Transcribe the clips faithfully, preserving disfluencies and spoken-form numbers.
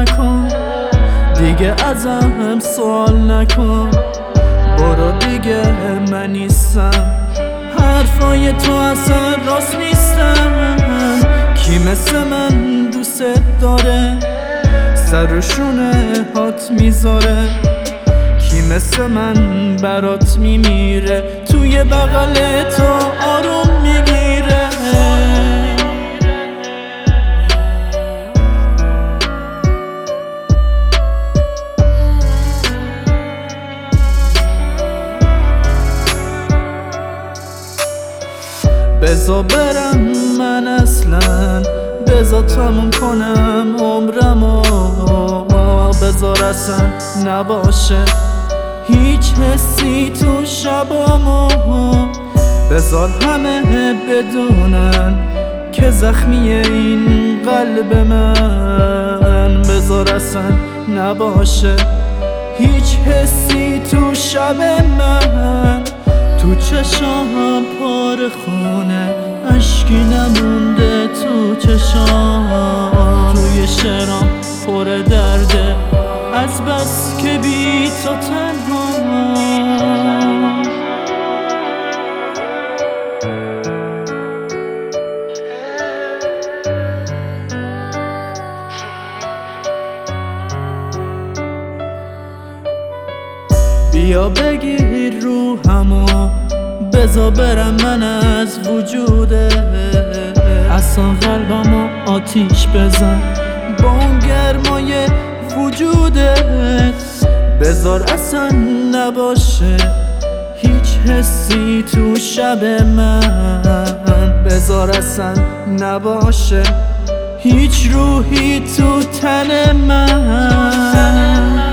نکن، دیگه ازم سوال نکن، برو دیگه من نیستم. حرفای تو اصلا راست نیستم. کی مثل من دوست داره سر و شونه هات میذاره؟ کی مثل من برات میمیره توی بغل تو آروم میگیره؟ بزا برم من اصلا، بزا تموم کنم عمرمو، بزار اصلا نباشه هیچ حسی تو شبامو، بزار همه بدونن که زخمیه این قلب من، بزار اصلا نباشه هیچ حسی تو شب من. تو چشام پر خونه اشکی نمونده تو چشام، توی شعرام پر درده از بس که بی تو تنها. بیا بگیر روحمو، بزا برم من از وجوده، اصلا قلبمو آتیش بزن با اون گرمای وجودت، بزار اصلا نباشه هیچ حسی تو شب من، بزار اصلا نباشه هیچ روحی تو تن من.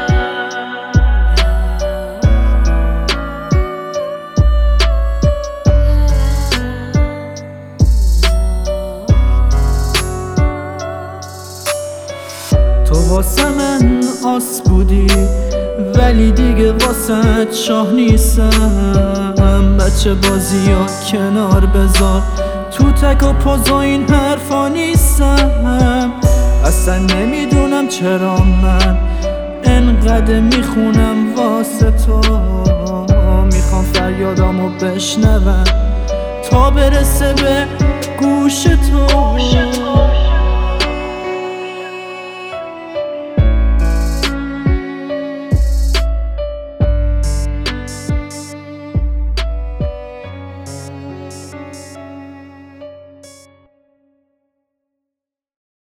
تو واسه من آس بودی ولی دیگه واسه شاه نیستم، بچه بازی ها کنار بذار، تو تک و پاز این حرفا نیستم. اصلا نمیدونم چرا من انقدر میخونم واسه تو، میخوام فریادامو بشنوم تا برسه به گوش تو.